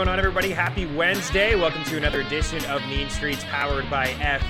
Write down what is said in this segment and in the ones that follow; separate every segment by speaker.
Speaker 1: going on, everybody? Happy Wednesday. Welcome to another edition of Mean Streets, powered by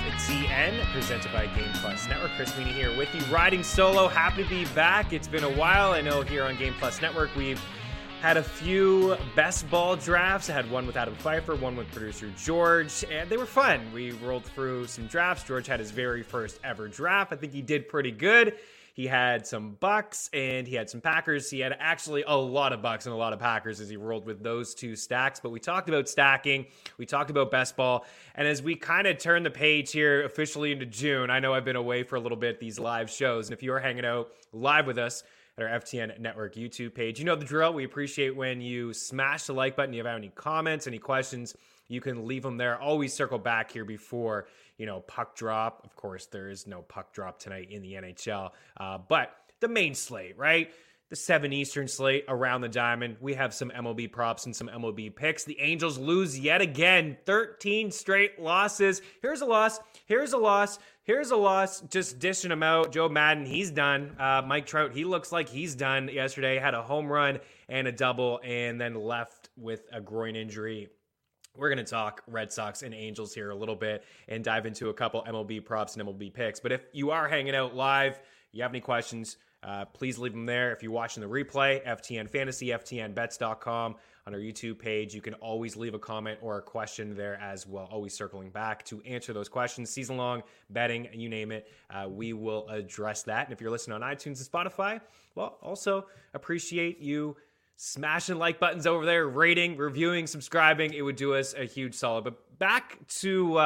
Speaker 1: FTN, presented by Game Plus Network. Chris Meany here with you, riding solo. Happy to be back. It's been a while. I know here on Game Plus Network, we've had a few best ball drafts. I had one with Adam Pfeiffer, one with producer George, and they were fun. We rolled through some drafts. George had his very first ever draft. I think he did pretty good. He had some Bucks and he had some Packers. He had actually a lot of Bucks and a lot of Packers as he rolled with those two stacks. But we talked about stacking. We talked about best ball. And as we kind of turn the page here officially into June, I know I've been away for a little bit, these live shows. And if you are hanging out live with us at our FTN Network YouTube page, you know the drill. We appreciate when you smash the like button. If you have any comments, any questions, you can leave them there. Always circle back here before, puck drop. Of course, there is no puck drop tonight in the NHL. But the main slate, right? The 7 Eastern slate around the diamond. We have some MLB props and some MLB picks. The Angels lose yet again. 13 straight losses. Here's a loss. Here's a loss. Here's a loss. Just dishing them out. Joe Madden, he's done. Mike Trout, he looks like he's done yesterday. Had a home run and a double and then left with a groin injury. We're going to talk Red Sox and Angels here a little bit and dive into a couple MLB props and MLB picks. But if you are hanging out live, you have any questions, please leave them there. If you're watching the replay, FTN Fantasy, FTNBets.com on our YouTube page, you can always leave a comment or a question there as well. Always circling back to answer those questions. Season-long betting, you name it, we will address that. And if you're listening on iTunes and Spotify, well, also appreciate you smashing like buttons over there, rating, reviewing, subscribing. It would do us a huge solid. But back to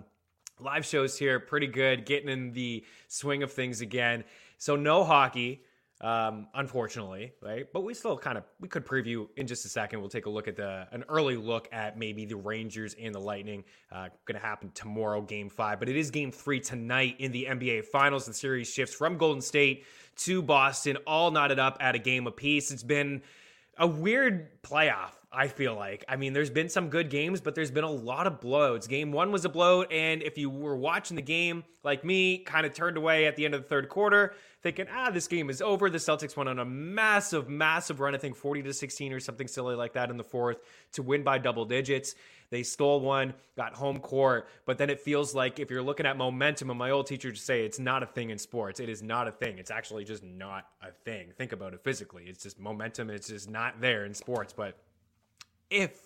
Speaker 1: live shows here. Pretty good. Getting in the swing of things again. So no hockey, unfortunately, right? But we still we could preview in just a second. We'll take a look at an early look at maybe the Rangers and the Lightning. Going to happen tomorrow, Game 5. But it is Game 3 tonight in the NBA Finals. The series shifts from Golden State to Boston, all knotted up at a game apiece. It's been a weird playoff, I feel like. I mean, there's been some good games, but there's been a lot of blowouts. Game 1 was a blowout, and if you were watching the game like me, kind of turned away at the end of the third quarter, thinking, this game is over. The Celtics went on a massive, massive run, I think 40-16 or something silly like that in the fourth to win by double digits. They stole one, got home court, but then it feels like if you're looking at momentum, and my old teacher would say it's not a thing in sports. It is not a thing. It's actually just not a thing. Think about it physically. It's just momentum. It's just not there in sports. But if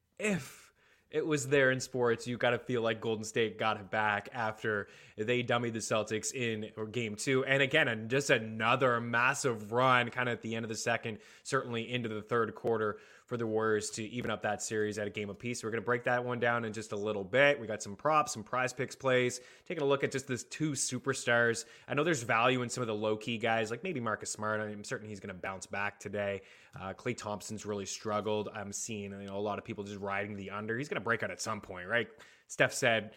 Speaker 1: it was there in sports, you got to feel like Golden State got it back after they dummied the Celtics in Game 2. And again, just another massive run kind of at the end of the second, certainly into the third quarter for the Warriors to even up that series at a game apiece. We're going to break that one down in just a little bit. We got some props, some prize picks plays, taking a look at just these two superstars. I know there's value in some of the low-key guys, like maybe Marcus Smart. I'm certain he's going to bounce back today. Klay Thompson's really struggled. I'm seeing a lot of people just riding the under. He's going to break out at some point, right? Steph said,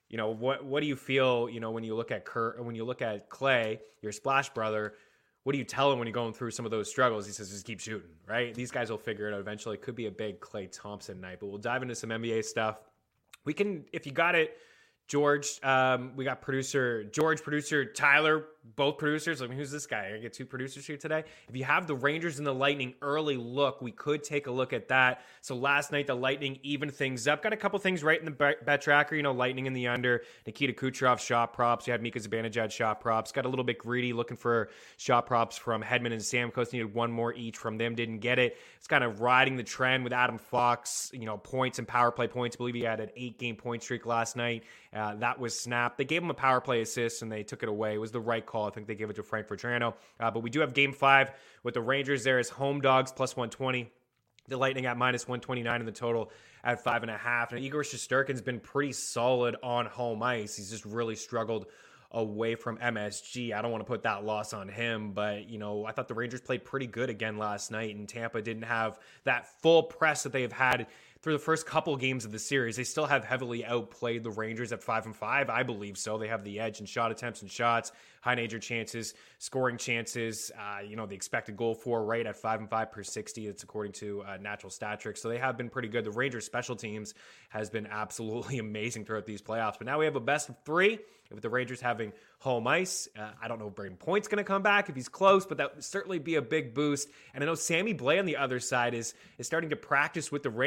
Speaker 1: what do you feel, when you look at when you look at Klay, your splash brother, what do you tell him when you're going through some of those struggles? He says, just keep shooting, right? These guys will figure it out eventually. It could be a big Klay Thompson night, but we'll dive into some NBA stuff. We can, if you got it, George, we got producer George, producer Tyler, both producers. I mean, who's this guy? I get two producers here today. If you have the Rangers and the Lightning early look, we could take a look at that. So last night, the Lightning evened things up. Got a couple things right in the bet tracker. Lightning in the under. Nikita Kucherov shot props. You had Mika Zibanejad shot props. Got a little bit greedy looking for shot props from Hedman and Stamkos. Needed one more each from them. Didn't get it. It's kind of riding the trend with Adam Fox. Points and power play points. I believe he had an 8-game point streak last night. That was snapped. They gave him a power play assist and they took it away. It was the right call. I think they gave it to Frank Vatrano. But we do have Game 5 with the Rangers there as home dogs plus 120. The Lightning at minus 129 in the total at 5.5. Now, Igor Shesterkin's been pretty solid on home ice. He's just really struggled away from MSG. I don't want to put that loss on him, but, I thought the Rangers played pretty good again last night, and Tampa didn't have that full press that they have had through the first couple games of the series. They still have heavily outplayed the Rangers at 5-5. I believe so. They have the edge in shot attempts and shots, high nature chances, scoring chances, the expected goal for right at 5-5 per 60. It's according to Natural Stat Trick. So they have been pretty good. The Rangers special teams has been absolutely amazing throughout these playoffs. But now we have a best of 3 with the Rangers having home ice. I don't know if Braden Point's going to come back if he's close, but that would certainly be a big boost. And I know Sammy Blais on the other side is starting to practice with the Rangers. Remember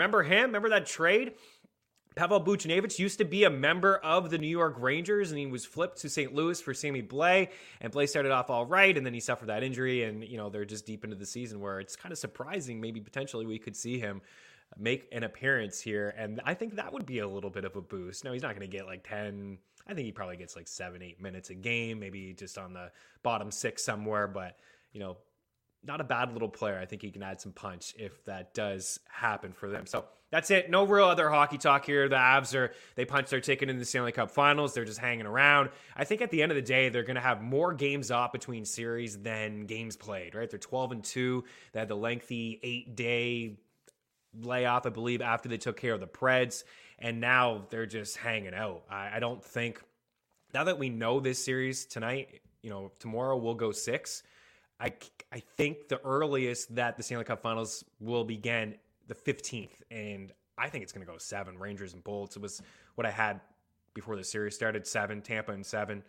Speaker 1: Remember him? Remember that trade? Pavel Buchnevich used to be a member of the New York Rangers, and he was flipped to St. Louis for Sammy Blais, and Blais started off all right, and then he suffered that injury, and, they're just deep into the season where it's kind of surprising. Maybe potentially we could see him make an appearance here, and I think that would be a little bit of a boost. Now, he's not going to get like 10. I think he probably gets like 7-8 minutes a game, maybe just on the bottom 6 somewhere, but, not a bad little player. I think he can add some punch if that does happen for them. So that's it. No real other hockey talk here. The Avs they punched their ticket in the Stanley Cup Finals. They're just hanging around. I think at the end of the day, they're going to have more games off between series than games played, right? They're 12-2. They had the lengthy 8-day layoff, I believe, after they took care of the Preds, and now they're just hanging out. I don't think, now that we know this series tonight, tomorrow we'll go 6. I think the earliest that the Stanley Cup Finals will begin the 15th, and I think it's going to go 7, Rangers and Bolts. It was what I had before the series started, 7, Tampa and 7.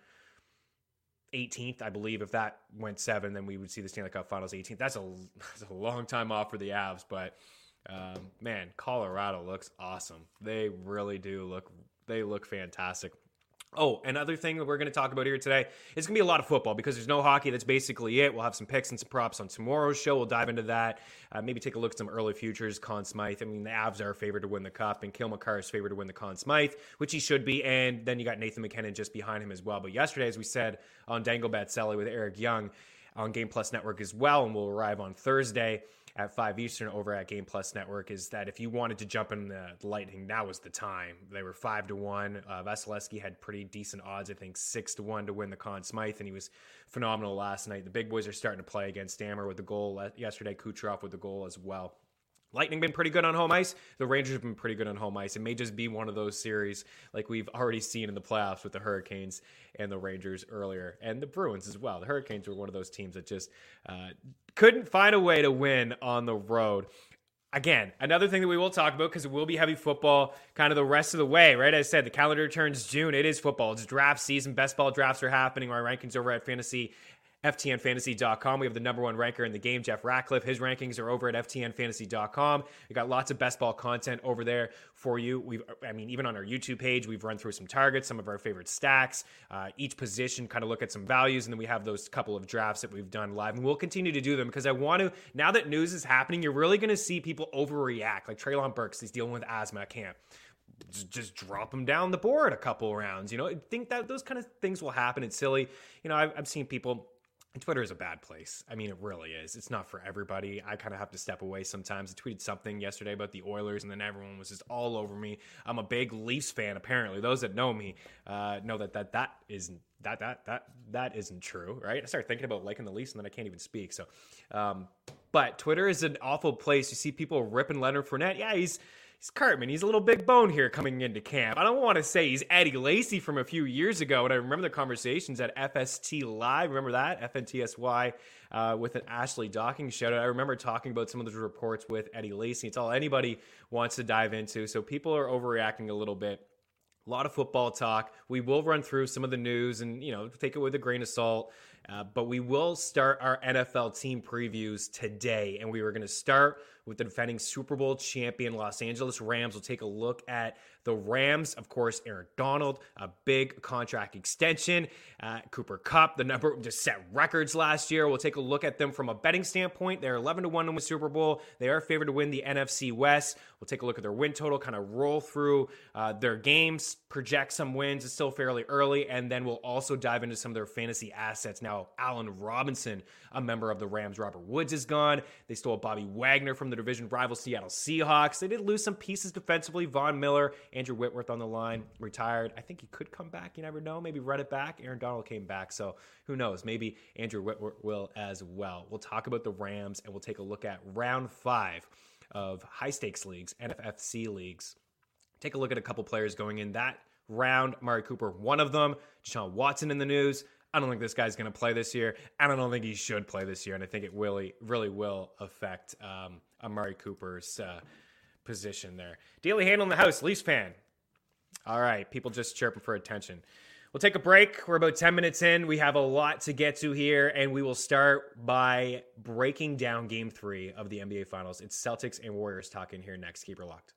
Speaker 1: 18th, I believe, if that went 7, then we would see the Stanley Cup Finals 18th. That's a long time off for the Avs, but man, Colorado looks awesome. They really do look fantastic. Oh, another thing that we're going to talk about here today is going to be a lot of football because there's no hockey. That's basically it. We'll have some picks and some props on tomorrow's show. We'll dive into that. Maybe take a look at some early futures. Conn Smythe. I mean, the Avs are favored to win the Cup, and Cale Makar is favored to win the Conn Smythe, which he should be. And then you got Nathan McKinnon just behind him as well. But yesterday, as we said on Dangle Batseli with Eric Young on Game Plus Network as well, and we'll arrive on Thursday at 5 Eastern over at Game Plus Network, is that if you wanted to jump in the Lightning, now was the time. They were 5-1. Vasilevsky had pretty decent odds, I think 6-1 to win the Conn Smythe, and he was phenomenal last night. The big boys are starting to play again. Stammer with the goal yesterday, Kucherov with the goal as well. Lightning been pretty good on home ice. The Rangers have been pretty good on home ice. It may just be one of those series like we've already seen in the playoffs with the Hurricanes and the Rangers earlier, and the Bruins as well. The Hurricanes were one of those teams that just couldn't find a way to win on the road. Again, another thing that we will talk about, because it will be heavy football kind of the rest of the way, right? As I said, the calendar turns June. It is football. It's draft season. Best ball drafts are happening. Our rankings over at FTNFantasy.com. We have the number 1 ranker in the game, Jeff Ratcliffe. His rankings are over at FTNFantasy.com. We got lots of best ball content over there for you. Even on our YouTube page, we've run through some targets, some of our favorite stacks, each position, kind of look at some values, and then we have those couple of drafts that we've done live, and we'll continue to do them because I want to, now that news is happening, you're really going to see people overreact. Like Treylon Burks, he's dealing with asthma at camp. Just drop him down the board a couple rounds. I think that those kind of things will happen. It's silly. I've seen people. Twitter is a bad place. I mean, it really is. It's not for everybody. I kind of have to step away sometimes. I tweeted something yesterday about the Oilers, and then everyone was just all over me. I'm a big Leafs fan, apparently. Those that know me know that isn't true, right? I started thinking about liking the Leafs, and then I can't even speak. So, but Twitter is an awful place. You see people ripping Leonard Fournette. Yeah, he's Cartman. He's a little big bone here coming into camp. I don't want to say he's Eddie Lacy from a few years ago, and I remember the conversations at FST Live. Remember that? FNTSY with an Ashley Docking shout out. I remember talking about some of those reports with Eddie Lacy. It's all anybody wants to dive into. So people are overreacting a little bit. A lot of football talk. We will run through some of the news and, take it with a grain of salt. But we will start our NFL team previews today. And we were going to start with the defending Super Bowl champion Los Angeles Rams. We'll take a look at the Rams. Of course, Aaron Donald, a big contract extension. Cooper Kupp, the number just set records last year. We'll take a look at them from a betting standpoint. They're 11-1 to win the Super Bowl. They are favored to win the NFC West. We'll take a look at their win total, kind of roll through their games, project some wins. It's still fairly early. And then we'll also dive into some of their fantasy assets. Now, Allen Robinson, a member of the Rams. Robert Woods is gone. They stole Bobby Wagner from the division rival Seattle Seahawks. They did lose some pieces defensively. Von Miller, Andrew Whitworth on the line, retired. I think he could come back. You never know. Maybe run it back. Aaron Donald came back. So who knows? Maybe Andrew Whitworth will as well. We'll talk about the Rams, and we'll take a look at round 5 of high-stakes leagues, NFFC leagues. Take a look at a couple players going in that round. Amari Cooper, one of them. Deshaun Watson in the news. I don't think this guy's going to play this year, and I don't think he should play this year, and I think it really, really will affect Amari Cooper's position there. Daily Handle in the house, Leafs fan. All right, people just chirping for attention. We'll take a break. We're about 10 minutes in. We have a lot to get to here, and we will start by breaking down Game 3 of the NBA Finals. It's Celtics and Warriors talking here next. Keep her locked.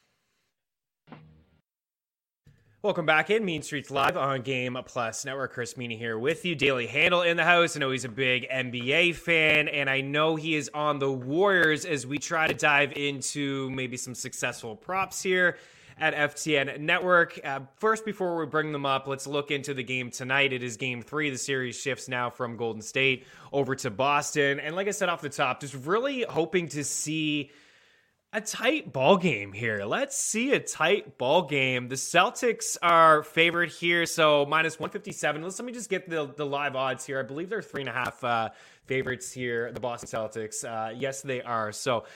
Speaker 1: Welcome back in Mean Streets Live on Game Plus Network. Chris Meany here with you. Daily Handle in the house. I know he's a big NBA fan, and I know he is on the Warriors as we try to dive into maybe some successful props here at FTN Network. First, before we bring them up, let's look into the game tonight. It is Game 3. The series shifts now from Golden State over to Boston. And like I said off the top, just really hoping to see a tight ball game here. Let's see a tight ball game. The Celtics are favored here, so minus 157. Let me just get the live odds here. I believe they're 3.5 favorites here, the Boston Celtics. Yes, they are. So,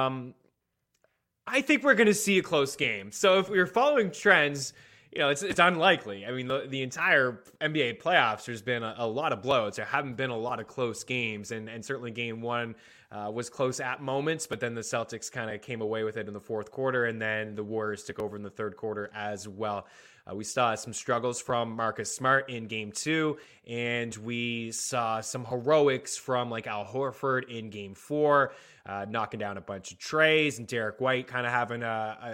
Speaker 1: I think we're going to see a close game. So if we're following trends, it's unlikely. I mean, the entire NBA playoffs, there's been a lot of blowouts. There haven't been a lot of close games, and certainly Game 1 was close at moments, but then the Celtics kind of came away with it in the fourth quarter, and then the Warriors took over in the third quarter as well. We saw some struggles from Marcus Smart in Game 2, and we saw some heroics from like Al Horford in Game 4, knocking down a bunch of trays, and Derek White kind of having a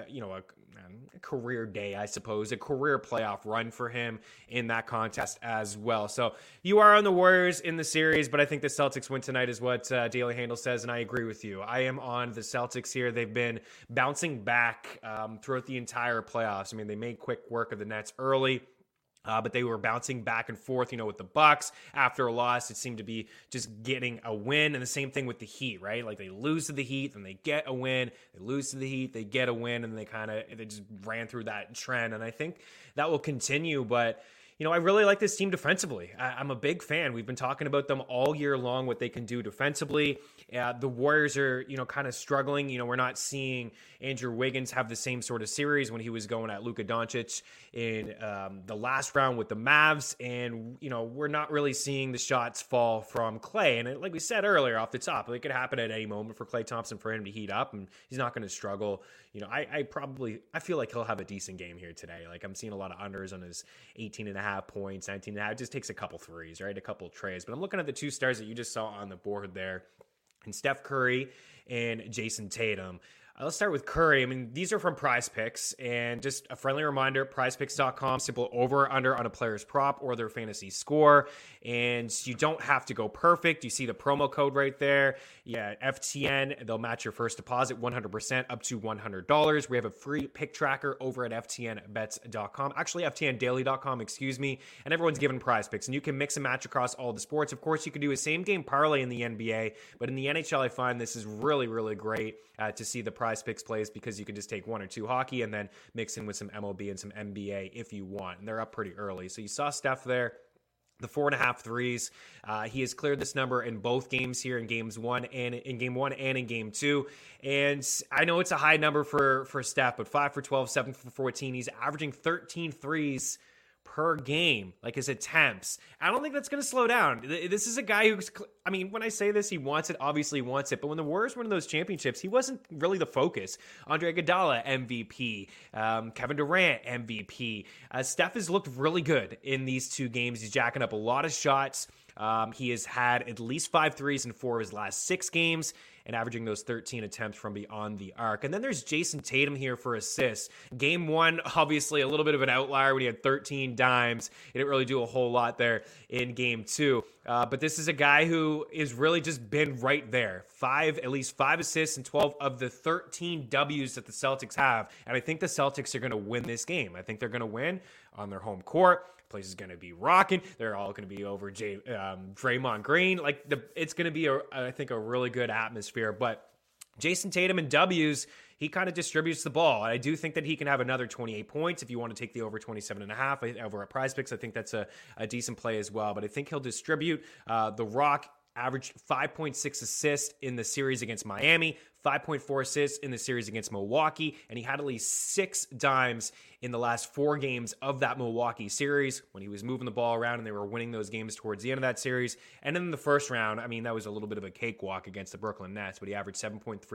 Speaker 1: career day, I suppose, a career playoff run for him in that contest as well. So you are on the Warriors in the series, but I think the Celtics win tonight is what Daily Handle says, and I agree with you. I am on the Celtics here. They've been bouncing back throughout the entire playoffs. I mean, they made quick work of the Nets early. But they were bouncing back and forth, with the Bucks. After a loss, it seemed to be just getting a win. And the same thing with the Heat, right? Like they lose to the Heat, then they get a win. They lose to the Heat, they get a win, and they just ran through that trend. And I think that will continue. But I really like this team defensively. I'm a big fan. We've been talking about them all year long, what they can do defensively. The Warriors are, kind of struggling. We're not seeing Andrew Wiggins have the same sort of series when he was going at Luka Doncic in the last round with the Mavs. And, we're not really seeing the shots fall from Klay. And like we said earlier off the top, it could happen at any moment for Klay Thompson for him to heat up, and he's not going to struggle. I feel like he'll have a decent game here today. Like I'm seeing a lot of unders on his 18.5 points, 19.5. It just takes a couple threes, right? A couple trays. But I'm looking at the two stars that you just saw on the board there, and Steph Curry and Jason Tatum. Let's start with Curry. I mean, these are from Prize Picks, and just a friendly reminder, prizepicks.com, simple over or under on a player's prop or their fantasy score, and you don't have to go perfect. You see the promo code right there. Yeah, FTN, they'll match your first deposit 100% up to $100. We have a free pick tracker over at ftnbets.com, actually ftndaily.com, excuse me, and everyone's given Prize Picks, and you can mix and match across all the sports. Of course, you can do a same game parlay in the NBA, but in the NHL, I find this is really, really great to see the Prize Picks plays, because you can just take one or two hockey and then mix in with some MLB and some NBA if you want. And they're up pretty early. So you saw Steph there. The 4.5 threes. He has cleared this number in both games here in Game 1 and in Game 2. And I know it's a high number for Steph, but 5 for 12, 7 for 14. He's averaging 13 threes per game, like his attempts. I don't think that's going to slow down. This is a guy who's, when I say this, he wants it, obviously wants it, but when the Warriors won those championships, he wasn't really the focus. Andre Iguodala, MVP. Kevin Durant, MVP. Steph has looked really good in these two games. He's jacking up a lot of shots. He has had at least 5 threes in 4 of his last 6 games, and averaging those 13 attempts from beyond the arc. And then there's Jason Tatum here for assists. Game 1, obviously a little bit of an outlier when he had 13 dimes. He didn't really do a whole lot there in Game 2. But this is a guy who has really just been right there. At least 5 assists in 12 of the 13 W's that the Celtics have. And I think the Celtics are going to win this game. I think they're going to win on their home court. Place is going to be rocking. They're all going to be over Draymond Green. It's going to be, I think, a really good atmosphere. But Jason Tatum and W's, he kind of distributes the ball. I do think that he can have another 28 points if you want to take the over 27.5 over at Prize Picks. I think that's a decent play as well. But I think he'll distribute. The Rock averaged 5.6 assists in the series against Miami, 5.4 assists in the series against Milwaukee, and he had at least 6 dimes in the last 4 games of that Milwaukee series when he was moving the ball around and they were winning those games towards the end of that series. And in the first round, that was a little bit of a cakewalk against the Brooklyn Nets, but he averaged 7.3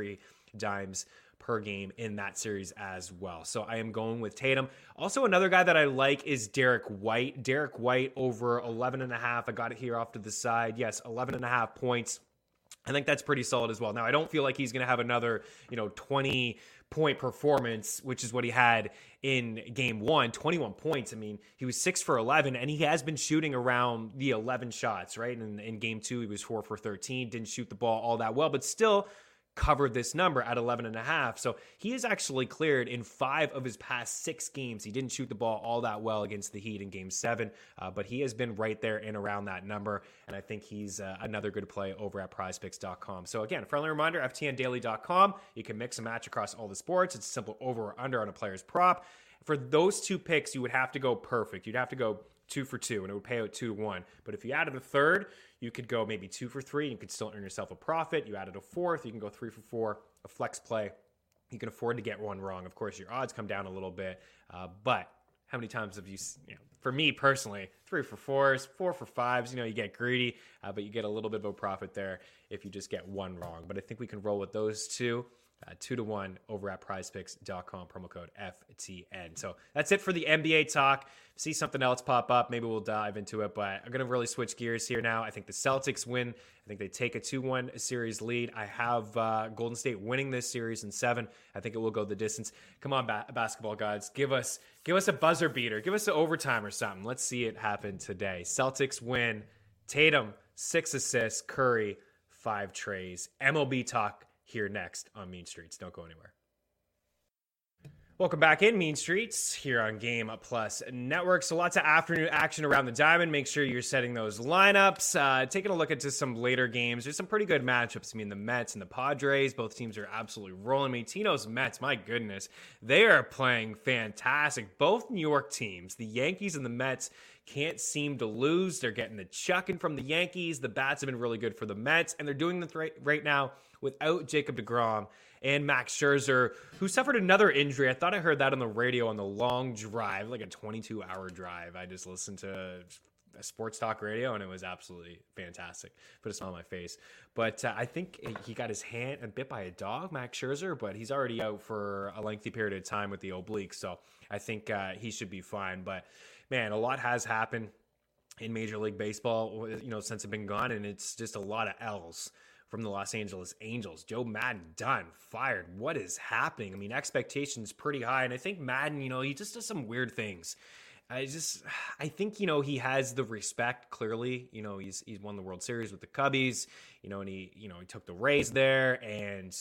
Speaker 1: dimes per game in that series as well. So I am going with Tatum. Also, another guy that I like is Derek White. Derek White over 11.5. I got it here off to the side. Yes, 11.5 points. I think that's pretty solid as well. Now, I don't feel like he's going to have another, 20-point performance, which is what he had in game 1, 21 points. I mean, he was 6 for 11, and he has been shooting around the 11 shots, right? And in game 2, he was 4 for 13, didn't shoot the ball all that well, but still covered this number at 11.5. So he is actually cleared in 5 of his past 6 games. He didn't shoot the ball all that well against the Heat in game 7, but he has been right there and around that number. And I think he's another good play over at prizepicks.com. So again, friendly reminder, ftndaily.com. You can mix and match across all the sports. It's a simple over or under on a player's prop. For those 2 picks, you would have to go perfect. You'd have to go 2 for 2, and it would pay out 2-1. But if you added a third, you could go maybe 2 for 3, and you could still earn yourself a profit. You added a fourth, you can go 3 for 4, a flex play. You can afford to get one wrong. Of course, your odds come down a little bit, but how many times have you, for me personally, 3 for 4s, 4 for 5s, you get greedy, but you get a little bit of a profit there if you just get one wrong. But I think we can roll with those 2. 2-1 over at prizepicks.com, promo code FTN. So that's it for the NBA talk. See something else pop up, maybe we'll dive into it, but I'm going to really switch gears here now. I think the Celtics win. I think they take a 2-1 series lead. I have Golden State winning this series in 7. I think it will go the distance. Come on, basketball gods. Give us a buzzer beater. Give us an overtime or something. Let's see it happen today. Celtics win. Tatum, 6 assists. Curry, 5 trays. MLB talk here next on Mean Streets. Don't go anywhere. Welcome back in Mean Streets here on Game Plus Network. So lots of afternoon action around the diamond. Make sure you're setting those lineups. Taking a look into some later games. There's some pretty good matchups. I mean, the Mets and the Padres, both teams are absolutely rolling me. Tino's Mets, my goodness, they are playing fantastic. Both New York teams, the Yankees and the Mets, can't seem to lose. They're getting the chucking from the Yankees. The bats have been really good for the Mets, and they're doing this right now without Jacob deGrom and Max Scherzer, who suffered another injury. I thought I heard that on the radio on the long drive, like a 22-hour drive. I just listened to a sports talk radio, and it was absolutely fantastic. Put a smile on my face. But I think he got his hand bit by a dog, Max Scherzer, but he's already out for a lengthy period of time with the oblique, so I think he should be fine. But, man, a lot has happened in Major League Baseball, since I've been gone, and it's just a lot of L's from the Los Angeles Angels. Joe Madden done, fired. What is happening? I mean, expectations pretty high, and I think Madden, he just does some weird things. I think, he has the respect, clearly. He's won the World Series with the Cubbies, and he took the Rays there, and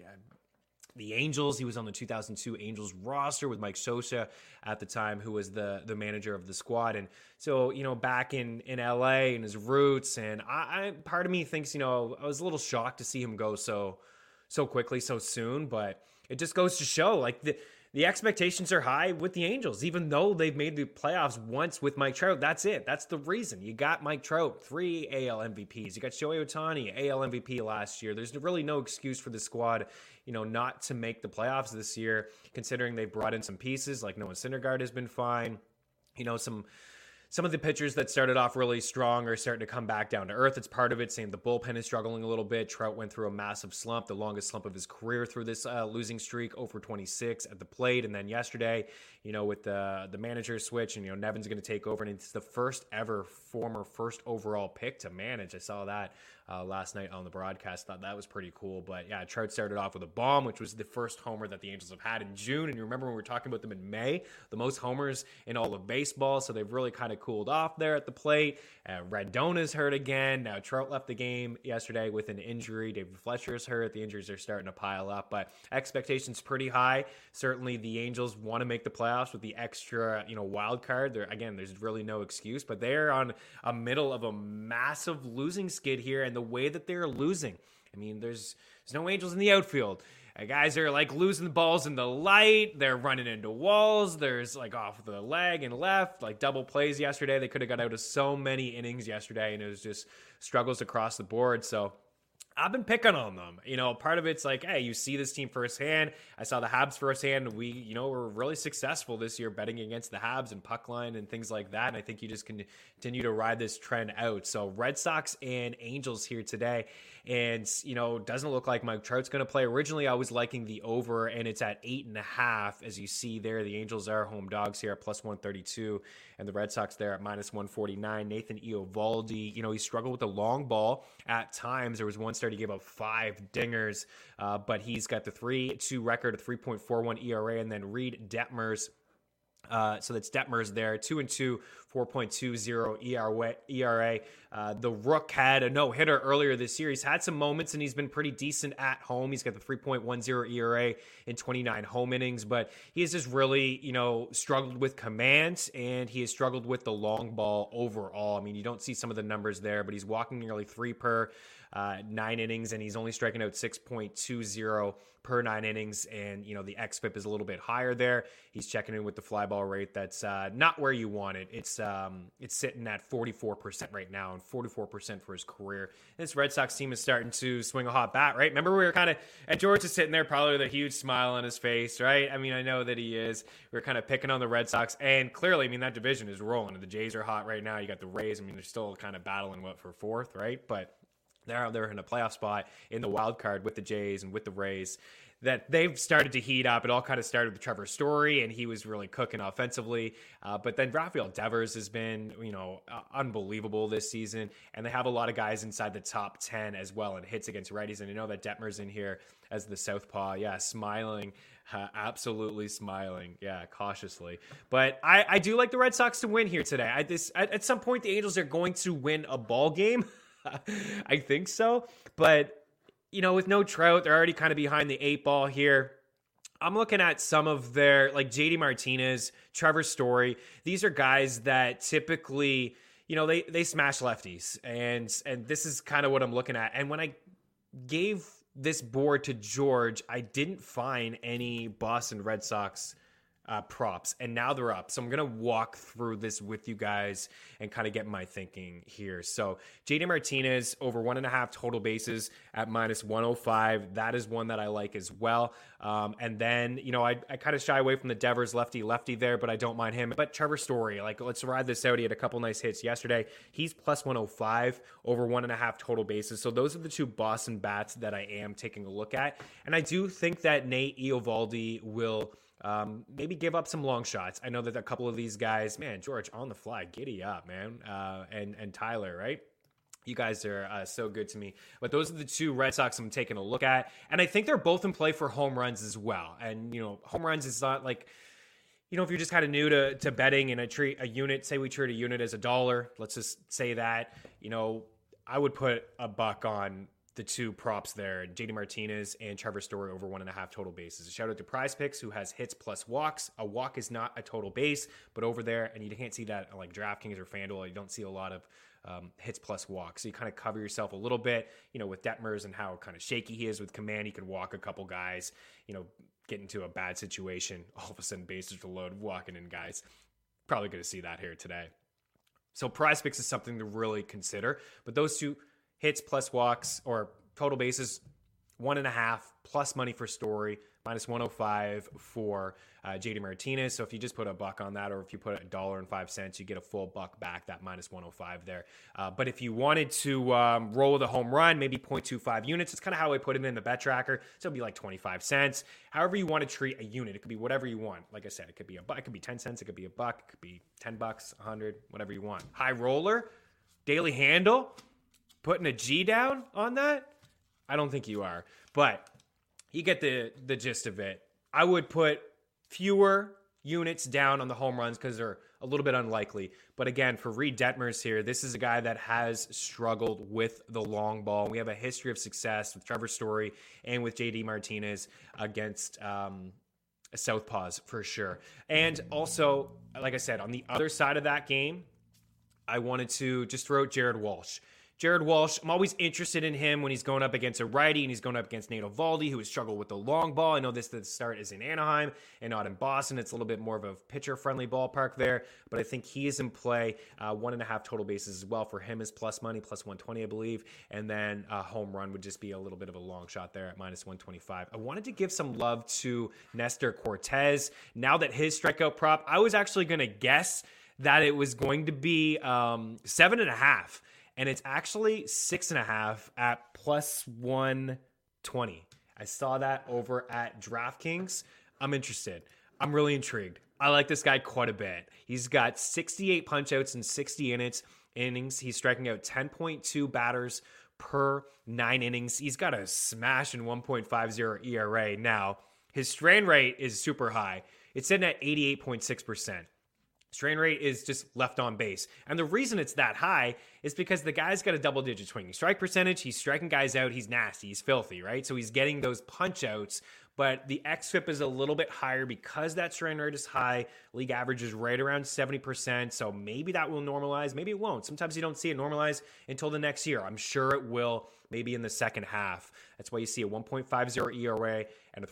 Speaker 1: the Angels. He was on the 2002 Angels roster with Mike Scioscia at the time, who was the manager of the squad. And so, back in LA and his roots, and I part of me thinks, I was a little shocked to see him go so quickly, so soon, but it just goes to show, like, the expectations are high with the Angels, even though they've made the playoffs once with Mike Trout. That's it. That's the reason. You got Mike Trout, 3 AL MVPs. You got Shohei Ohtani, AL MVP last year. There's really no excuse for the squad, not to make the playoffs this year, considering they've brought in some pieces, like Noah Syndergaard has been fine. Some of the pitchers that started off really strong are starting to come back down to earth. It's part of it. Saying the bullpen is struggling a little bit. Trout went through a massive slump, the longest slump of his career through this losing streak, 0 for 26 at the plate. And then yesterday, with the manager switch, and Nevin's going to take over, and it's the first ever former first overall pick to manage. I saw that last night on the broadcast. Thought that was pretty cool. But yeah, Trout started off with a bomb, which was the first homer that the Angels have had in June. And you remember when we were talking about them in May, the most homers in all of baseball. So they've really kind of cooled off there at the plate. Rendona's hurt again. Now Trout left the game yesterday with an injury. David Fletcher's hurt. The injuries are starting to pile up, but expectations pretty high. Certainly the Angels want to make the playoffs with the extra, wild card. There's really no excuse, but they're on a middle of a massive losing skid here, and the way that they're losing, I mean, there's no Angels in the outfield. Guys are like losing the balls in the light. They're running into walls. There's like off the leg and left, like double plays yesterday. They could have got out of so many innings yesterday, and it was just struggles across the board. So I've been picking on them. Part of it's like, hey, you see this team firsthand. I saw the Habs firsthand. We, were really successful this year betting against the Habs and puck line and things like that. And I think you just continue to ride this trend out. So Red Sox and Angels here today. And, doesn't look like Mike Trout's going to play. Originally, I was liking the over, and it's at 8.5. As you see there, the Angels are home dogs here at plus 132, and the Red Sox there at minus 149. Nathan Eovaldi, he struggled with the long ball at times. There was one start he gave up 5 dingers, but he's got the 3.2 record, a 3.41 ERA, and then Reed Detmers. So that's Detmers there, 2-2, 4.20 ERA. The Rook had a no-hitter earlier this year. He's had some moments, and he's been pretty decent at home. He's got the 3.10 ERA in 29 home innings, but he has just really, struggled with command, and he has struggled with the long ball overall. I mean, you don't see some of the numbers there, but he's walking nearly 3 per 9 innings, and he's only striking out 6.20 per 9 innings, and the xFIP is a little bit higher there. He's checking in with the fly ball rate that's not where you want it. It's sitting at 44% right now, and 44% for his career. And this Red Sox team is starting to swing a hot bat, right? Remember, we were kind of, and George is sitting there probably with a huge smile on his face, right? I mean, I know that he is. We were kind of picking on the Red Sox, and clearly, that division is rolling. The Jays are hot right now. You got the Rays. They're still kind of battling for 4th, right? But they're in a playoff spot in the wild card with the Jays and with the Rays. That they've started to heat up. It all kind of started with Trevor Story, and he was really cooking offensively. But then Rafael Devers has been, unbelievable this season. And they have a lot of guys inside the top 10 as well in hits against righties. And That Detmers in here as the southpaw. Yeah, smiling. Absolutely smiling. Yeah, cautiously. But I do like the Red Sox to win here today. At some point, the Angels are going to win a ball game. I think so. But with no Trout, they're already kind of behind the 8 ball here. I'm looking at some of their, like JD Martinez, Trevor Story. These are guys that typically, they smash lefties. And this is kind of what I'm looking at. And when I gave this board to George, I didn't find any Boston Red Sox props, and now they're up. So I'm going to walk through this with you guys and kind of get my thinking here. So JD Martinez over 1.5 total bases at minus 105. That is one that I like as well. And then, I kind of shy away from the Devers lefty there, but I don't mind him. But Trevor Story, let's ride this out. He had a couple nice hits yesterday. He's plus 105 over 1.5 total bases. So those are the 2 Boston bats that I am taking a look at. And I do think that Nate Eovaldi will maybe give up some long shots. I know that a couple of these guys, man, George, on the fly, giddy up, man. And Tyler, right? You guys are so good to me. But those are the 2 Red Sox I'm taking a look at. And I think they're both in play for home runs as well. And, home runs is not like, if you're just kind of new to betting and say we treat a unit as $1, let's just say that, I would put $1 on the 2 props there, JD Martinez and Trevor Story over 1.5 total bases. A shout out to Prize Picks, who has hits plus walks. A walk is not a total base, but over there, and you can't see that on like DraftKings or FanDuel, you don't see a lot of hits plus walks. So you kind of cover yourself a little bit, with Detmers and how kind of shaky he is with command. He could walk a couple guys, get into a bad situation. All of a sudden, bases are loaded, walking in guys. Probably going to see that here today. So Prize Picks is something to really consider, but those 2 hits plus walks or total bases, 1.5 plus money for Story, minus 105 for JD Martinez. So if you just put $1 on that, or if you put $1.05, you get a full $1 back, that minus 105 there. But if you wanted to roll with a home run, maybe 0.25 units, it's kind of how I put it in the bet tracker. So it'd be like 25 cents. However you want to treat a unit, it could be whatever you want. Like I said, it could be $1, it could be 10 cents, it could be $1, it could be $10, 100, whatever you want. High roller, daily handle. Putting a G down on that? I don't think you are. But you get the gist of it. I would put fewer units down on the home runs because they're a little bit unlikely. But again, for Reed Detmers here, this is a guy that has struggled with the long ball. We have a history of success with Trevor Story and with JD Martinez against southpaws for sure. And also, like I said, on the other side of that game, I wanted to just throw out Jared Walsh. Jared Walsh, I'm always interested in him when he's going up against a righty and he's going up against Nate Eovaldi, who has struggled with the long ball. I know the start is in Anaheim and not in Boston. It's a little bit more of a pitcher-friendly ballpark there, but I think he is in play. 1.5 total bases as well for him is plus money, plus 120, I believe. And then a home run would just be a little bit of a long shot there at minus 125. I wanted to give some love to Nestor Cortez. Now that his strikeout prop, I was actually going to guess that it was going to be 7.5. and it's actually 6.5 at plus 120. I saw that over at DraftKings. I'm interested. I'm really intrigued. I like this guy quite a bit. He's got 68 punch-outs and 60 innings. He's striking out 10.2 batters per 9 innings. He's got a smash in 1.50 ERA. Now, his strain rate is super high. It's sitting at 88.6%. Strain rate is just left on base. And the reason it's that high is because the guy's got a double-digit swinging strike percentage. He's striking guys out. He's nasty. He's filthy, right? So he's getting those punch-outs, but the xFIP is a little bit higher because that strain rate is high. League average is right around 70%, so maybe that will normalize. Maybe it won't. Sometimes you don't see it normalize until the next year. I'm sure it will, maybe in the second half. That's why you see a 1.50 ERA and a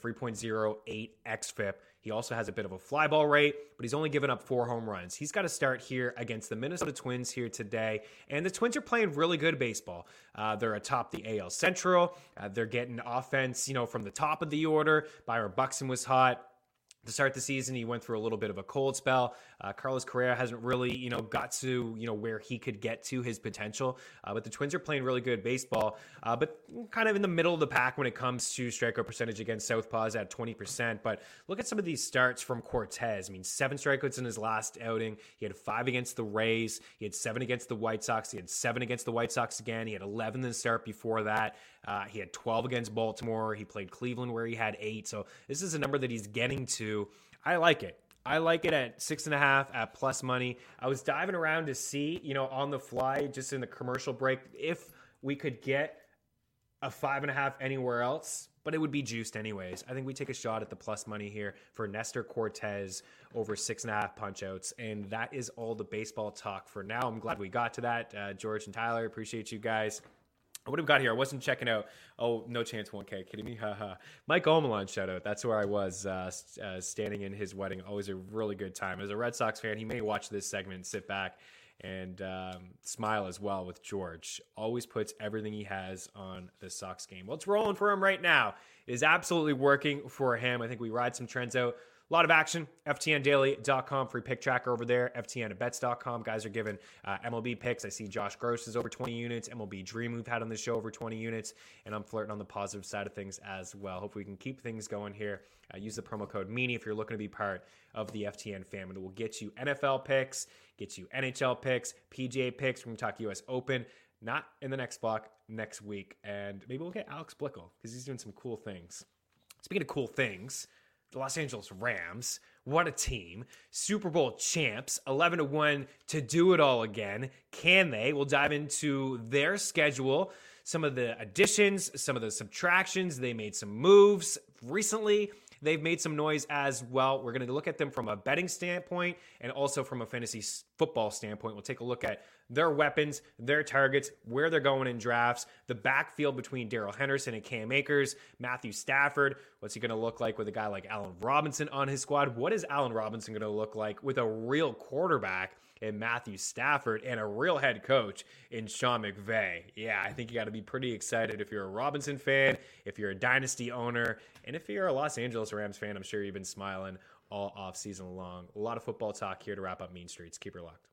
Speaker 1: 3.08 xFIP. He also has a bit of a fly ball rate, but he's only given up 4 home runs. He's got to start here against the Minnesota Twins here today. And the Twins are playing really good baseball. They're atop the AL Central. They're getting offense, from the top of the order. Byron Buxton was hot. To start the season, he went through a little bit of a cold spell. Carlos Correa hasn't really, got to, where he could get to his potential. But the Twins are playing really good baseball, but kind of in the middle of the pack when it comes to strikeout percentage against Southpaws at 20%. But look at some of these starts from Cortez. 7 strikeouts in his last outing. He had 5 against the Rays. He had 7 against the White Sox. He had 7 against the White Sox again. He had 11 in the start before that. He had 12 against Baltimore. He played Cleveland where he had 8. So this is a number that he's getting to. I like it. I like it at 6.5 at plus money. I was diving around to see, on the fly, just in the commercial break, if we could get a 5.5 anywhere else, but it would be juiced anyways. I think we take a shot at the plus money here for Nestor Cortez over 6.5 punch-outs, and that is all the baseball talk for now. I'm glad we got to that. George and Tyler, appreciate you guys. What have we got here? I wasn't checking out. Oh, no chance 1K. Kidding me? Haha. Mike Omelon shout out. That's where I was standing in his wedding. Always a really good time. As a Red Sox fan, he may watch this segment and sit back and smile as well with George. Always puts everything he has on the Sox game. Well, it's rolling for him right now. It is absolutely working for him. I think we ride some trends out. A lot of action. FTNdaily.com, free pick tracker over there. FTNbets.com. Guys are giving MLB picks. I see Josh Gross is over 20 units. MLB Dream we've had on the show over 20 units. And I'm flirting on the positive side of things as well. Hopefully we can keep things going here. Use the promo code MEANIE if you're looking to be part of the FTN family. It will get you NFL picks, get you NHL picks, PGA picks. We're going to talk US Open. Not in the next block, next week. And maybe we'll get Alex Blickel because he's doing some cool things. Speaking of cool things, the Los Angeles Rams, what a team. Super Bowl champs, 11-1 to do it all again. Can they? We'll dive into their schedule, some of the additions, some of the subtractions. They made some moves recently. They've made some noise as well. We're going to look at them from a betting standpoint and also from a fantasy football standpoint. We'll take a look at their weapons, their targets, where they're going in drafts, the backfield between Darrell Henderson and Cam Akers, Matthew Stafford. What's he going to look like with a guy like Allen Robinson on his squad? What is Allen Robinson going to look like with a real quarterback in Matthew Stafford and a real head coach in Sean McVay? Yeah, I think you got to be pretty excited if you're a Robinson fan, if you're a dynasty owner, and if you're a Los Angeles Rams fan. I'm sure you've been smiling all offseason long. A lot of football talk here to wrap up Mean Streets. Keep her locked.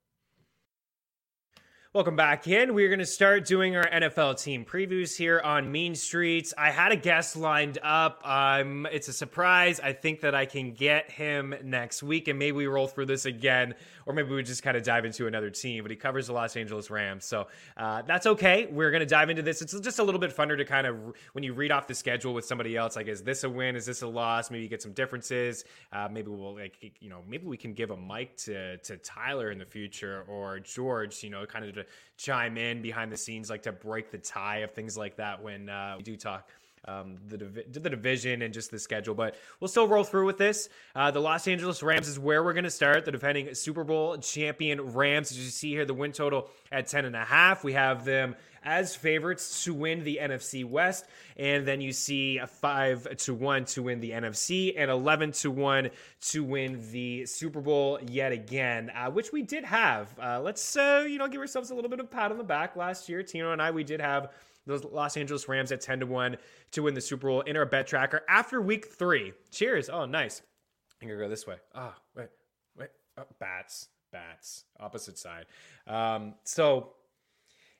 Speaker 1: Welcome back in. We're going to start doing our NFL team previews here on Mean Streets. I had a guest lined up. It's a surprise. I think that I can get him next week, and maybe we roll through this again, or maybe we just kind of dive into another team, but he covers the Los Angeles Rams, so that's okay. We're going to dive into this. It's just a little bit funner to kind of, when you read off the schedule with somebody else, like, is this a win? Is this a loss? Maybe you get some differences. Maybe we'll, maybe we can give a mic to Tyler in the future, or George, kind of to chime in behind the scenes, like to break the tie of things like that when we do talk the division and just the schedule. But we'll still roll through with this. The Los Angeles Rams is where we're going to start. The defending Super Bowl champion Rams. As you see here, the win total at 10.5. We have them as favorites to win the NFC West. And then you see a 5-1 to win the NFC and 11-1 to win the Super Bowl yet again, which we did have. Let's, give ourselves a little bit of a pat on the back. Last year, Tino and I, we did have the Los Angeles Rams at 10-1 to win the Super Bowl in our bet tracker after week 3. Cheers. Oh, nice. I'm going to go this way. Oh, wait. Oh, bats. Opposite side. So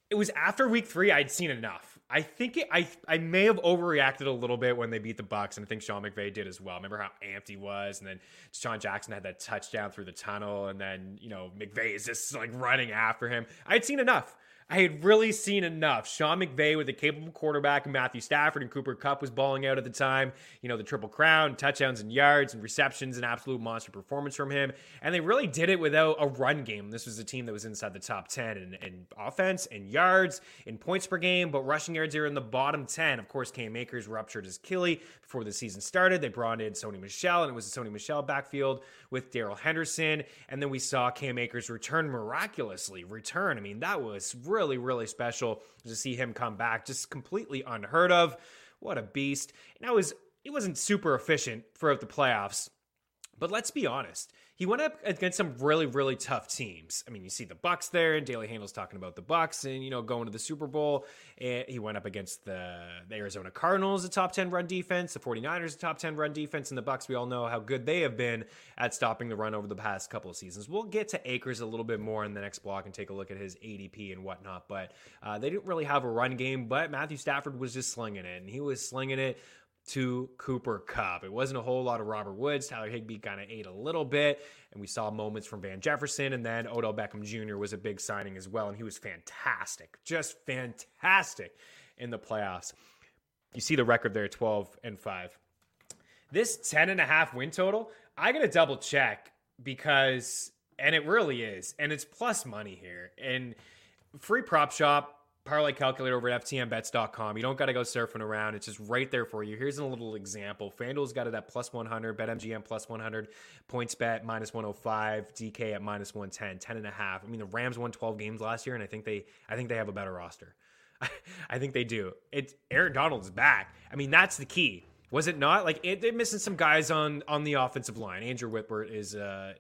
Speaker 1: It was after week 3 I'd seen enough. I think I may have overreacted a little bit when they beat the Bucks, and I think Sean McVay did as well. Remember how amped he was, and then Deshaun Jackson had that touchdown through the tunnel, and then McVay is just like running after him. I'd seen enough. I had really seen enough. Sean McVay with a capable quarterback, and Matthew Stafford and Cooper Kupp was balling out at the time. The Triple Crown, touchdowns and yards and receptions, an absolute monster performance from him. And they really did it without a run game. This was a team that was inside the top 10 in offense and yards and points per game, but rushing yards are in the bottom 10. Of course, Cam Akers ruptured his Achilles before the season started. They brought in Sony Michel, and it was a Sony Michel backfield with Darrell Henderson. And then we saw Cam Akers miraculously return. I mean, that was really, really special to see him come back, just completely unheard of. What a beast. Now, he wasn't super efficient throughout the playoffs, but let's be honest. He went up against some really, really tough teams. I mean, you see the Bucks there, and Daily Handel's talking about the Bucks and, going to the Super Bowl. And he went up against the Arizona Cardinals, a top 10 run defense, the 49ers, a top 10 run defense, and the Bucks, we all know how good they have been at stopping the run over the past couple of seasons. We'll get to Akers a little bit more in the next block and take a look at his ADP and whatnot, but they didn't really have a run game, but Matthew Stafford was just slinging it, and he was slinging it to Cooper Kupp. It wasn't a whole lot of Robert Woods. Tyler Higbee kind of ate a little bit, and we saw moments from Van Jefferson, and then Odell Beckham Jr. was a big signing as well, and he was fantastic, just fantastic in the playoffs. You see the record there, 12-5. This 10.5 win total, I got to double check because, and it really is, and it's plus money here, and free prop shop, parlay calculator over at ftmbets.com. You don't got to go surfing around. It's just right there for you. Here's a little example. FanDuel's got it at plus 100, BetMGM plus 100, PointsBet minus 105, DK at minus 110, 10.5. I mean, the Rams won 12 games last year, and I think they have a better roster. I think they do. Aaron Donald's back. I mean, that's the key. Was it not? Like, they're missing some guys on the offensive line. Andrew Whitworth is,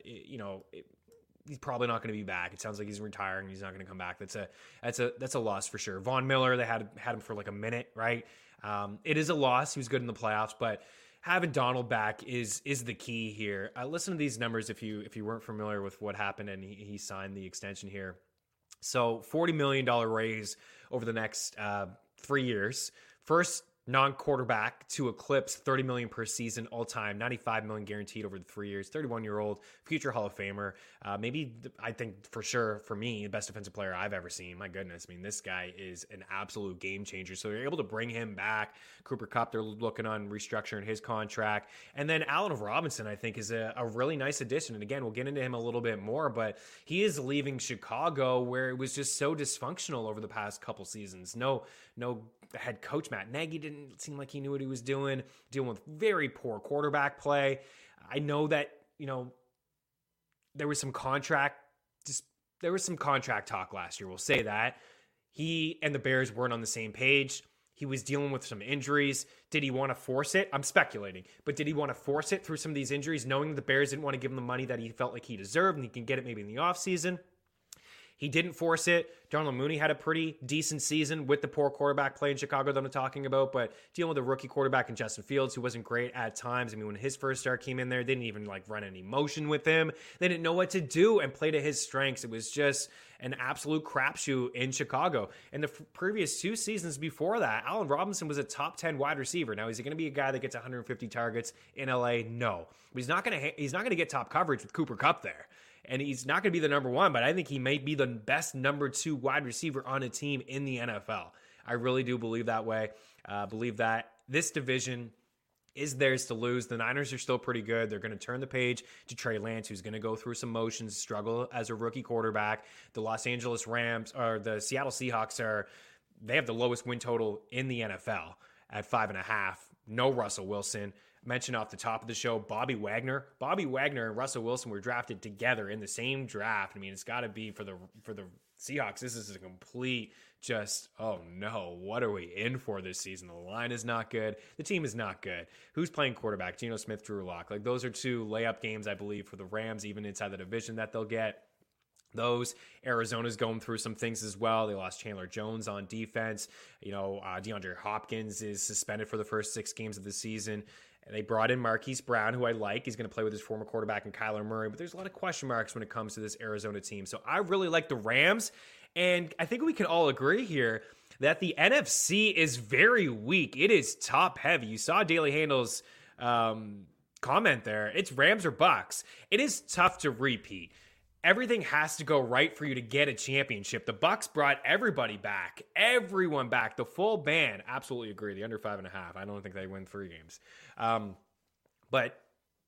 Speaker 1: he's probably not going to be back. It sounds like he's retiring. He's not going to come back. That's a loss for sure. Von Miller, they had him for like a minute, right? It is a loss. He was good in the playoffs, but having Donald back is the key here. Listen to these numbers if you weren't familiar with what happened and he signed the extension here. So $40 million raise over the next 3 years. First non-quarterback to eclipse $30 million per season all time, $95 million guaranteed over the 3 years, 31-year-old future Hall of Famer. I think for sure, for me, the best defensive player I've ever seen. My goodness. I mean, this guy is an absolute game changer. So they're able to bring him back. Cooper Kupp, they're looking on restructuring his contract. And then Allen Robinson, I think, is a really nice addition. And again, we'll get into him a little bit more, but he is leaving Chicago where it was just so dysfunctional over the past couple seasons. No head coach Matt Nagy didn't seem like he knew what he was doing, dealing with very poor quarterback play. I know that, there was some contract talk last year. We'll say that. He and the Bears weren't on the same page. He was dealing with some injuries. Did he want to force it? I'm speculating, but did he want to force it through some of these injuries, knowing the Bears didn't want to give him the money that he felt like he deserved and he can get it maybe in the offseason? He didn't force it. Darnell Mooney had a pretty decent season with the poor quarterback play in Chicago that I'm talking about, but dealing with a rookie quarterback in Justin Fields who wasn't great at times. I mean, when his first start came in there, they didn't even run any motion with him. They didn't know what to do and play to his strengths. It was just an absolute crapshoot in Chicago. And the previous 2 seasons before that, Allen Robinson was a top 10 wide receiver. Now, is he going to be a guy that gets 150 targets in LA? No. But he's not going to get top coverage with Cooper Kupp there. And he's not going to be the number 1, but I think he may be the best number 2 wide receiver on a team in the NFL. I really do believe that way. Believe that this division is theirs to lose. The Niners are still pretty good. They're going to turn the page to Trey Lance, who's going to go through some motions, struggle as a rookie quarterback. The Los Angeles Rams, or the Seattle Seahawks, they have the lowest win total in the NFL at 5.5. No Russell Wilson. Mentioned off the top of the show, Bobby Wagner. Bobby Wagner and Russell Wilson were drafted together in the same draft. I mean, it's got to be for the Seahawks. This is a complete just, oh no, what are we in for this season? The line is not good. The team is not good. Who's playing quarterback? Geno Smith, Drew Lock. Those are 2 layup games, I believe, for the Rams, even inside the division that they'll get. Arizona's going through some things as well. They lost Chandler Jones on defense. DeAndre Hopkins is suspended for the first 6 games of the season. And they brought in Marquise Brown, who I like. He's going to play with his former quarterback in Kyler Murray. But there's a lot of question marks when it comes to this Arizona team. So I really like the Rams. And I think we can all agree here that the NFC is very weak. It is top heavy. You saw Daily Handle's comment there. It's Rams or Bucks. It is tough to repeat. Everything has to go right for you to get a championship. The Bucks brought everybody back, everyone back, the full band. Absolutely agree. The under 5.5. I don't think they win 3 games. But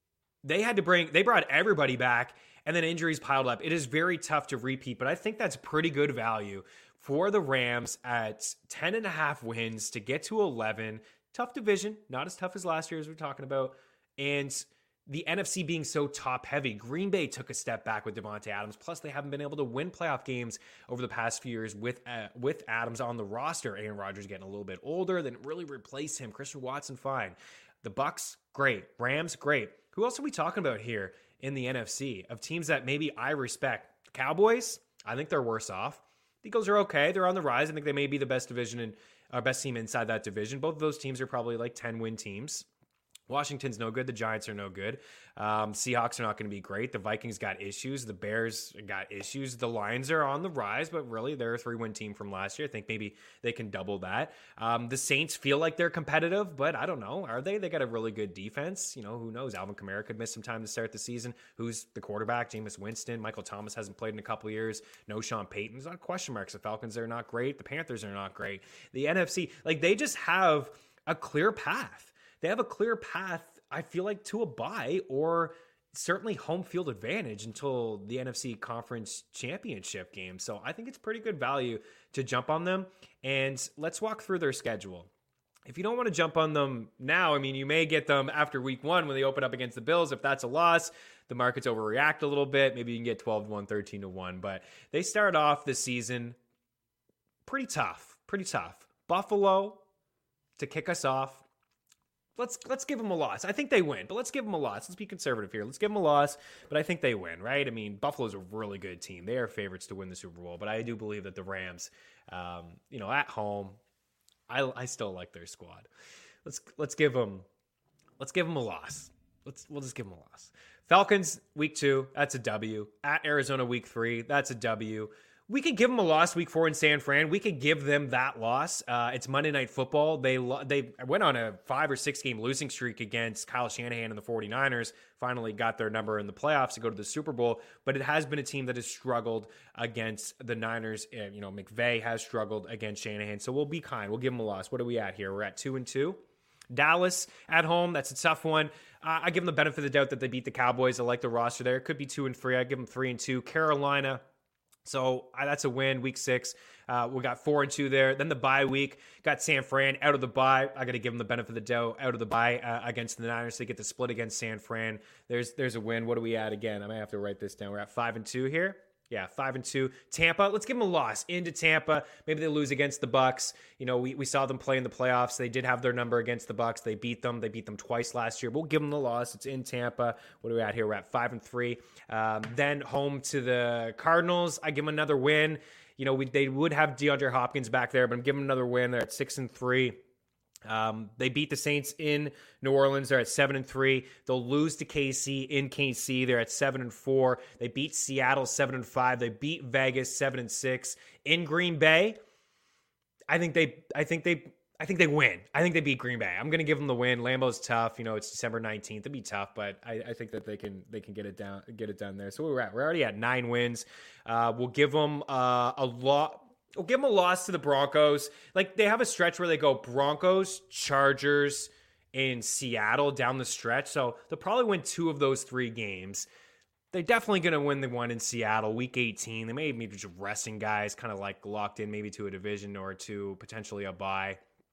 Speaker 1: they brought everybody back, and then injuries piled up. It is very tough to repeat, but I think that's pretty good value for the Rams at 10.5 wins to get to 11. Tough division, not as tough as last year as we're talking about. And the NFC being so top heavy, Green Bay took a step back with Davante Adams. Plus, they haven't been able to win playoff games over the past few years with Adams on the roster. Aaron Rodgers getting a little bit older, then really replace him. Christian Watson, fine. The Bucks, great. Rams, great. Who else are we talking about here in the NFC of teams that maybe I respect? Cowboys, I think they're worse off. The Eagles are okay. They're on the rise. I think they may be the best division and best team inside that division. Both of those teams are probably like 10-win teams. Washington's no good. The Giants are no good. Seahawks are not going to be great. The Vikings got issues. The Bears got issues. The Lions are on the rise, but really they're a 3-win team from last year. I think maybe they can double that. The Saints feel like they're competitive, but I don't know. Are they? They got a really good defense. You know, who knows? Alvin Kamara could miss some time to start the season. Who's the quarterback? Jameis Winston. Michael Thomas hasn't played in a couple of years. No Sean Payton. There's a lot of question marks. The Falcons are not great. The Panthers are not great. The NFC, like they just have a clear path. They have a clear path, I feel like, to a bye or certainly home field advantage until the NFC Conference Championship game. So I think it's pretty good value to jump on them. And let's walk through their schedule. If you don't want to jump on them now, I mean, you may get them after week 1 when they open up against the Bills. If that's a loss, the markets overreact a little bit. Maybe you can get 12-1, 13-1. But they start off the season pretty tough. Buffalo to kick us off. Let's give them a loss. I think they win, but let's give them a loss. Let's be conservative here. Let's give them a loss, but I think they win, right? I mean, Buffalo's a really good team. They are favorites to win the Super Bowl, but I do believe that the Rams, at home, I still like their squad. Let's give them a loss. We'll just give them a loss. Falcons week 2, that's a W. At Arizona week 3, that's a W. We could give them a loss week 4 in San Fran. We could give them that loss. It's Monday Night Football. They went on a 5 or 6 game losing streak against Kyle Shanahan and the 49ers. Finally got their number in the playoffs to go to the Super Bowl. But it has been a team that has struggled against the Niners. McVay has struggled against Shanahan. So we'll be kind. We'll give them a loss. What are we at here? We're at 2-2. Dallas at home, that's a tough one. I give them the benefit of the doubt that they beat the Cowboys. I like the roster there. It could be 2-3. I give them 3-2. Carolina. So that's a win, week 6. We got 4-2 there. Then the bye week, got San Fran out of the bye. I got to give them the benefit of the doubt out of the bye against the Niners. They get the split against San Fran. There's a win. What are we at again? I might have to write this down. We're at 5-2 here. Yeah, 5-2. Tampa, let's give them a loss into Tampa. Maybe they lose against the Bucks. We saw them play in the playoffs. They did have their number against the Bucks. They beat them. They beat them twice last year. We'll give them the loss. It's in Tampa. What are we at here? We're at 5-3. Then home to the Cardinals. I give them another win. They would have DeAndre Hopkins back there, but I'm giving them another win. They're at 6-3. They beat the Saints in New Orleans. They're at 7-3. They'll lose to KC in KC. They're at 7-4. They beat Seattle 7-5. They beat Vegas 7-6 in Green Bay. I think they win. I think they beat Green Bay. I'm going to give them the win. Lambeau's tough. It's December 19th. It'll be tough, but I think that they can get it done there. So we're already at 9 wins. We'll give them a lot. We'll give them a loss to the Broncos. Like, they have a stretch where they go Broncos, Chargers, and Seattle down the stretch. So they'll probably win 2 of those 3 games. They're definitely going to win the one in Seattle, week 18. They may be just resting guys, kind of like locked in maybe to a division or to potentially a bye.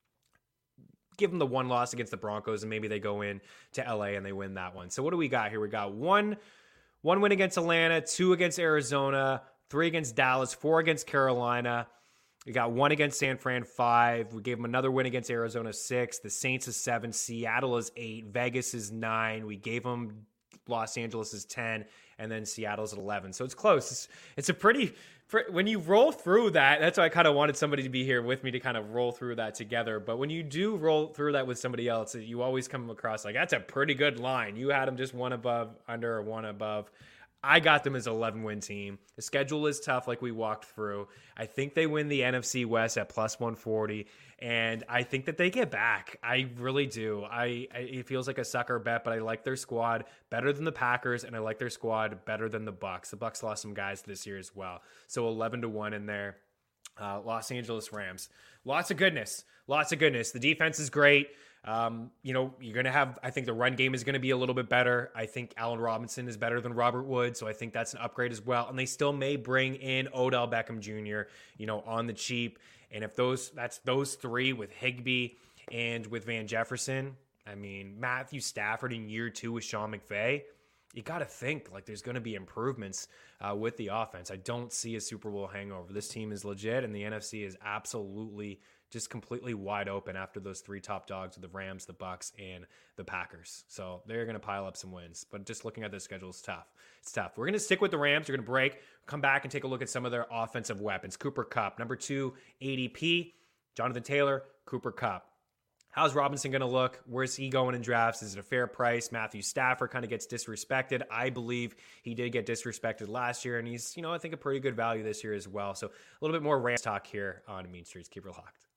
Speaker 1: Give them the 1 loss against the Broncos, and maybe they go in to LA and they win that one. So what do we got here? We got one win against Atlanta, 2 against Arizona, 3 against Dallas, 4 against Carolina. We got 1 against San Fran, 5. We gave them another win against Arizona, 6. The Saints is 7. Seattle is 8. Vegas is 9. We gave them Los Angeles is 10. And then Seattle's at 11. So it's close. It's a pretty... When you roll through that, that's why I kind of wanted somebody to be here with me to kind of roll through that together. But when you do roll through that with somebody else, you always come across like, that's a pretty good line. You had them just 1 above, under, or 1 above. I got them as an 11-win team. The schedule is tough, like we walked through. I think they win the NFC West at plus 140, and I think that they get back. I really do. It feels like a sucker bet, but I like their squad better than the Packers, and I like their squad better than the Bucs. The Bucs lost some guys this year as well, so 11-1 in there. Los Angeles Rams. Lots of goodness. The defense is great. You're going to have, I think the run game is going to be a little bit better. I think Allen Robinson is better than Robert Woods, so I think that's an upgrade as well. And they still may bring in Odell Beckham Jr., on the cheap. And if that's those three with Higbee and with Van Jefferson, I mean, Matthew Stafford in year 2 with Sean McVay, you got to think like there's going to be improvements with the offense. I don't see a Super Bowl hangover. This team is legit, and the NFC is absolutely just completely wide open after those 3 top dogs with the Rams, the Bucs, and the Packers. So they're going to pile up some wins. But just looking at their schedule is tough. It's tough. We're going to stick with the Rams. We're going to break, come back, and take a look at some of their offensive weapons. Cooper Kupp, number 2 ADP. Jonathan Taylor, Cooper Kupp. How's Robinson going to look? Where's he going in drafts? Is it a fair price? Matthew Stafford kind of gets disrespected. I believe he did get disrespected last year, and he's, I think a pretty good value this year as well. So a little bit more Rams talk here on Mean Streets. Keep it locked.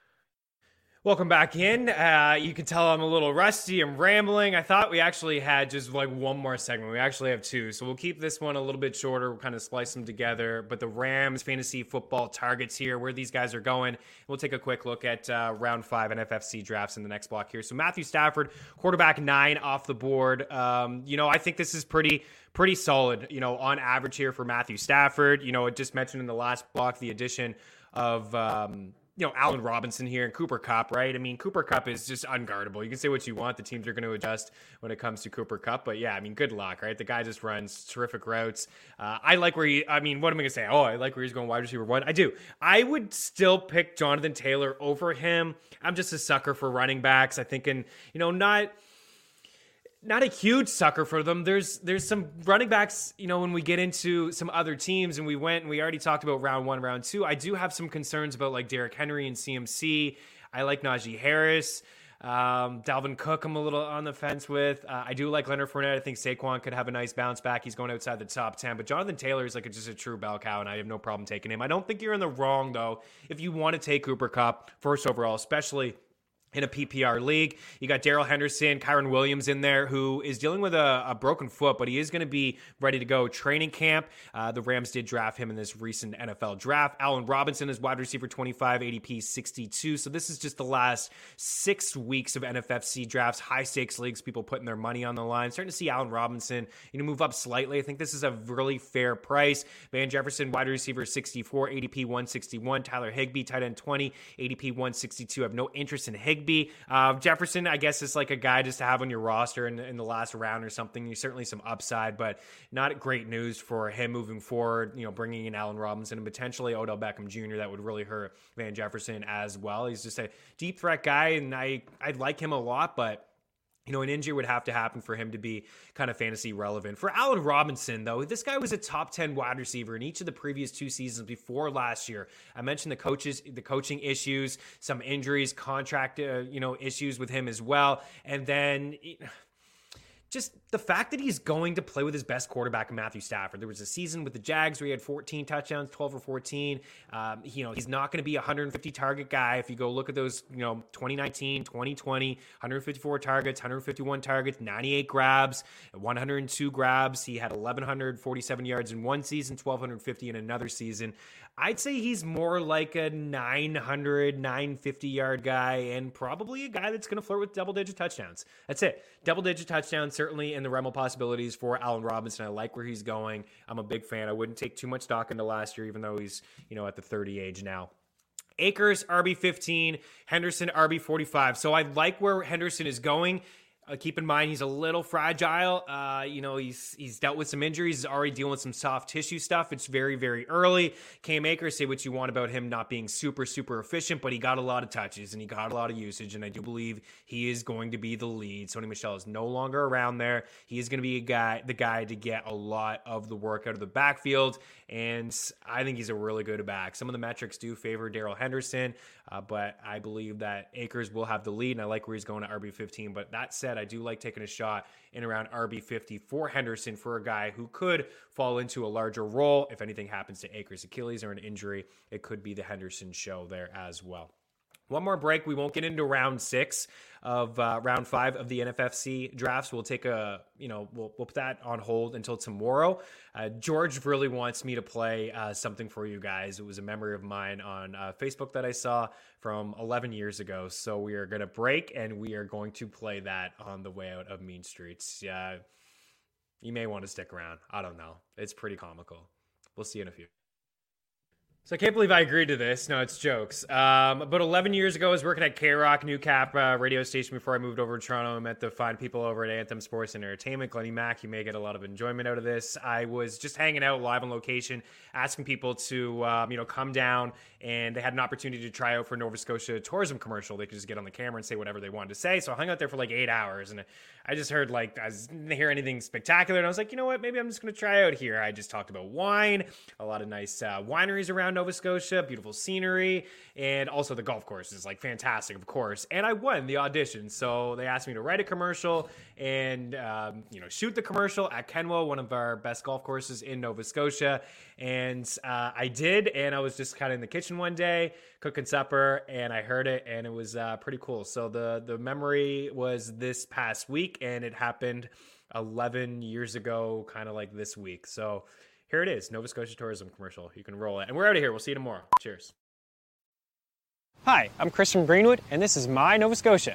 Speaker 1: Welcome back in. You can tell I'm a little rusty. I'm rambling. I thought we actually had just like one more segment. We actually have 2. So we'll keep this one a little bit shorter. We'll kind of slice them together. But the Rams fantasy football targets here, where these guys are going. We'll take a quick look at round 5 NFFC drafts in the next block here. So Matthew Stafford, quarterback 9 off the board. I think this is pretty solid, on average here for Matthew Stafford. I just mentioned in the last block the addition of Allen Robinson here and Cooper Kupp, right? I mean, Cooper Kupp is just unguardable. You can say what you want. The teams are going to adjust when it comes to Cooper Kupp. But yeah, I mean, good luck, right? The guy just runs terrific routes. I like where what am I going to say? Oh, I like where he's going wide receiver 1. I do. I would still pick Jonathan Taylor over him. I'm just a sucker for running backs. I think, not a huge sucker for them. There's some running backs, when we get into some other teams, and we already talked about round 1, round 2. I do have some concerns about like Derrick Henry and CMC. I like Najee Harris. Dalvin Cook, I'm a little on the fence with. I do like Leonard Fournette. I think Saquon could have a nice bounce back. He's going outside the top 10, but Jonathan Taylor is like just a true bell cow, and I have no problem taking him. I don't think you're in the wrong though if you want to take Cooper Kupp first overall, especially in a PPR league. You got Darrell Henderson, Kyron Williams in there, who is dealing with a broken foot, but he is going to be ready to go training camp. The Rams did draft him in this recent NFL draft. Allen Robinson is wide receiver 25, ADP 62. So this is just the last 6 weeks of NFFC drafts, high stakes leagues, people putting their money on the line. Starting to see Allen Robinson, move up slightly. I think this is a really fair price. Van Jefferson, wide receiver 64, ADP 161. Tyler Higbee, tight end 20, ADP 162. I have no interest in Higbee. Jefferson, I guess, is like a guy just to have on your roster in the last round or something. There's certainly some upside, but not great news for him moving forward. Bringing in Allen Robinson and potentially Odell Beckham Jr. That would really hurt Van Jefferson as well. He's just a deep threat guy, and I like him a lot, but an injury would have to happen for him to be kind of fantasy relevant. For Allen Robinson, though, this guy was a top 10 wide receiver in each of the previous 2 seasons before last year. I mentioned the coaching issues, some injuries, contract, issues with him as well. And then just the fact that he's going to play with his best quarterback, Matthew Stafford. There was a season with the Jags where he had 14 touchdowns, 12 or 14. He's not going to be a 150 target guy. If you go look at those, 2019, 2020, 154 targets, 151 targets, 98 grabs, 102 grabs. He had 1,147 yards in one season, 1,250 in another season. I'd say he's more like a 900, 950 yard guy, and probably a guy that's going to flirt with double-digit touchdowns. That's it. Double-digit touchdowns, certainly in the realm of possibilities for Allen Robinson. I like where he's going. I'm a big fan. I wouldn't take too much stock into last year, even though he's, at the 30 age now. Akers, RB15, Henderson, RB45. So I like where Henderson is going. Keep in mind, he's a little fragile. He's dealt with some injuries. He's already dealing with some soft tissue stuff. It's very, very early. Cam Akers, say what you want about him not being super, super efficient, but he got a lot of touches and he got a lot of usage, and I do believe he is going to be the lead. Sony Michel is no longer around there. He is going to be the guy to get a lot of the work out of the backfield, and I think he's a really good back. Some of the metrics do favor Darrell Henderson, but I believe that Akers will have the lead, and I like where he's going to RB15. But that said, that. I do like taking a shot in around RB50 for Henderson for a guy who could fall into a larger role. If anything happens to Akers' Achilles or an injury, it could be the Henderson show there as well. One more break. We won't get into round 6 of round 5 of the NFFC drafts. We'll take we'll put that on hold until tomorrow. George really wants me to play something for you guys. It was a memory of mine on Facebook that I saw from 11 years ago. So we are going to break and we are going to play that on the way out of Mean Streets. Yeah, you may want to stick around. I don't know. It's pretty comical. We'll see you in a few. So I can't believe I agreed to this. No, it's jokes. About 11 years ago, I was working at K-Rock, New Cap radio station before I moved over to Toronto. I met the fine people over at Anthem Sports and Entertainment. Glennie Mack, you may get a lot of enjoyment out of this. I was just hanging out live on location, asking people to come down, and they had an opportunity to try out for Nova Scotia tourism commercial. They could just get on the camera and say whatever they wanted to say. So I hung out there for like 8 hours, and I just heard I didn't hear anything spectacular, and I was like, you know what, maybe I'm just going to try out here. I just talked about wine, a lot of nice wineries around Nova Scotia, beautiful scenery, and also the golf course is fantastic, of course. And I won the audition, so they asked me to write a commercial and shoot the commercial at Kenwell, one of our best golf courses in Nova Scotia. And I did, and I was just kind of in the kitchen one day cooking supper, and I heard it, and it was pretty cool. So the memory was this past week, and it happened 11 years ago, kind of like this week. So here it is, Nova Scotia tourism commercial. You can roll it. And we're out of here. We'll see you tomorrow. Cheers.
Speaker 2: Hi, I'm Chris from Greenwood, and this is My Nova Scotia.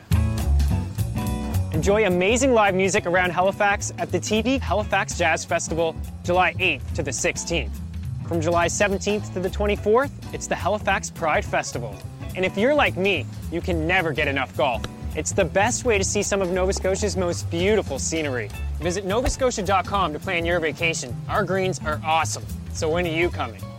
Speaker 2: Enjoy amazing live music around Halifax at the TD Halifax Jazz Festival, July 8th to the 16th. From July 17th to the 24th, it's the Halifax Pride Festival. And if you're like me, you can never get enough golf. It's the best way to see some of Nova Scotia's most beautiful scenery. Visit novascotia.com to plan your vacation. Our greens are awesome. So when are you coming?